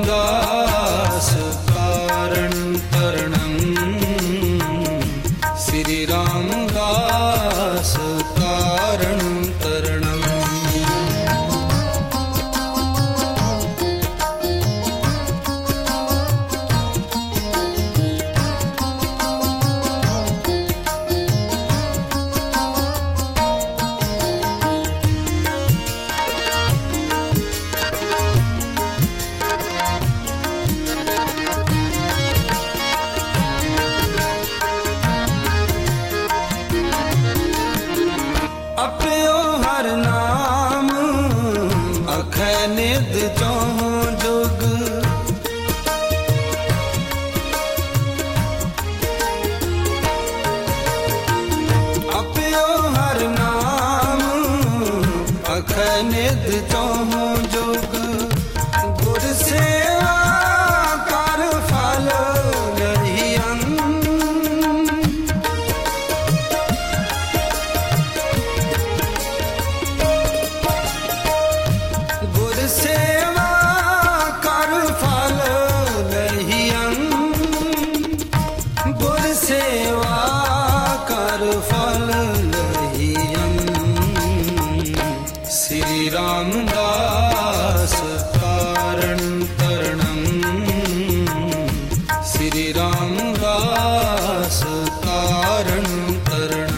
रामदास कारण तरणं, श्री रामदास कारण तरणं। अपयो हर नाम अखै निध चौं जुग, अपयो हर नाम अखै निध चौं जुग। गुर सेवा कर फल रहियन, गुर सेवा कर फल लहियन, गुर सेवा कर फल लहियन। श्री रामदास कारण तरणं, श्री रामदास कारण तरणं।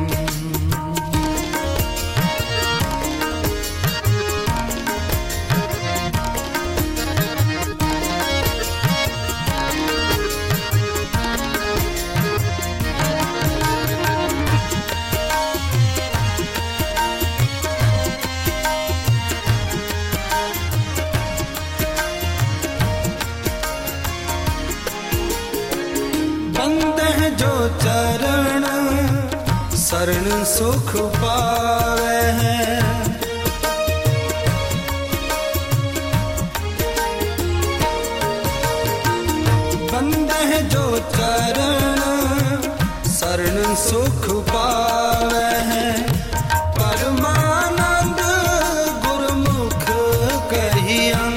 बंदह जो चरण शरण सुख पावे है, बंदह जो चरण शरण सुख पावे है। परमानंद गुरमुख कहियन,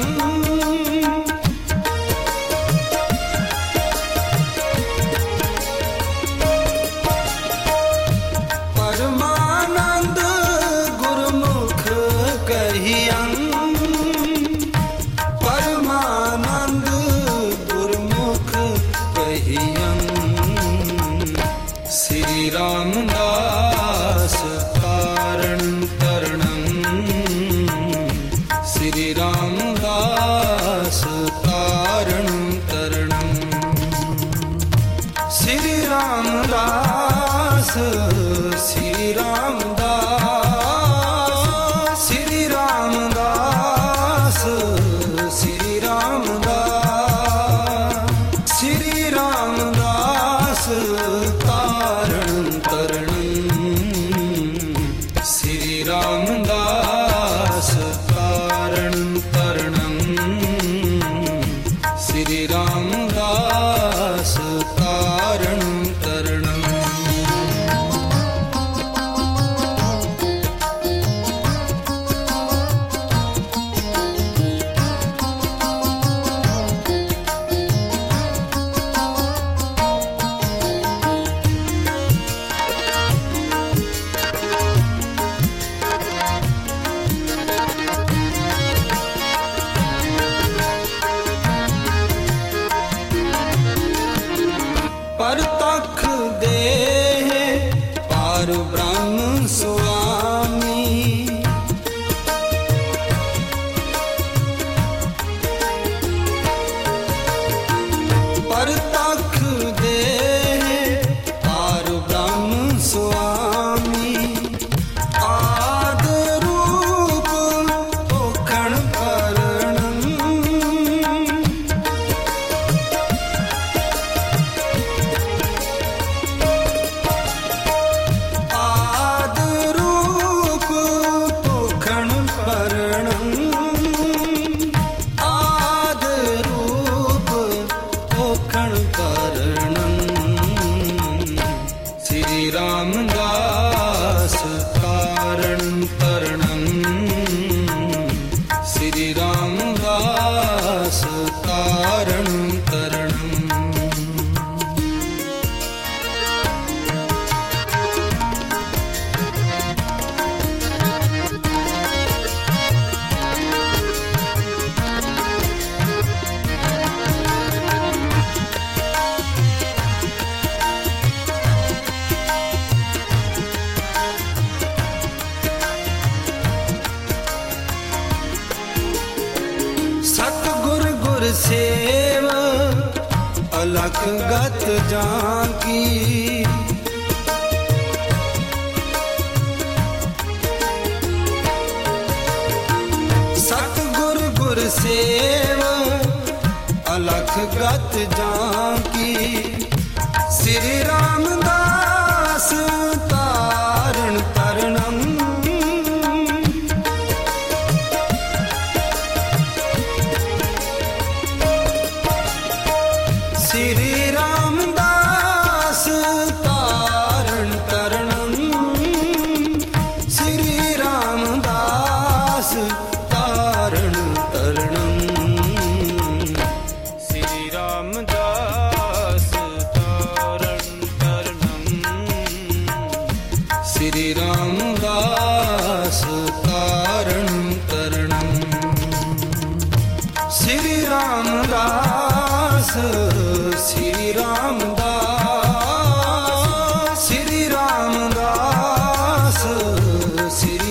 परमानंद गुरमुख कहियन, परमानंद गुरमुख कहियन। श्री रामदास कारण तरणं, श्री रामदास कारण तरणं। श्री रामदास, श्री रामदास, श्री रामदास, श्री रामदास, श्री रामदास कारण तरणं, श्री रामदास कारण तरणं, श्री रामदास कारण तरणं। सेव अलख गत जाकी। सतगुर गुर सेव अलख गत जाकी। श्री रामदास तारण तरणम। श्री रामदास तारण तरणम। श्री रामदास तारण तरणम। श्री रामदास तारण तरणम। श्री रामदास तारण तरणम। श्री रामदास श्री रामदास श्री रामदास श्री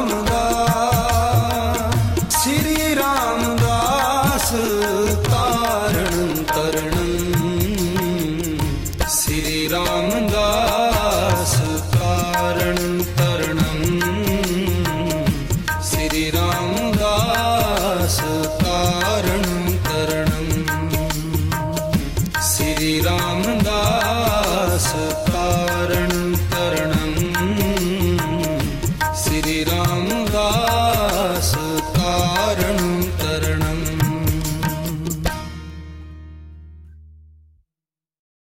रामदास श्री रामदास तारण तरणम। श्री रामदास तारण तरणम। श्री रामदास तारण तरणम। श्री राम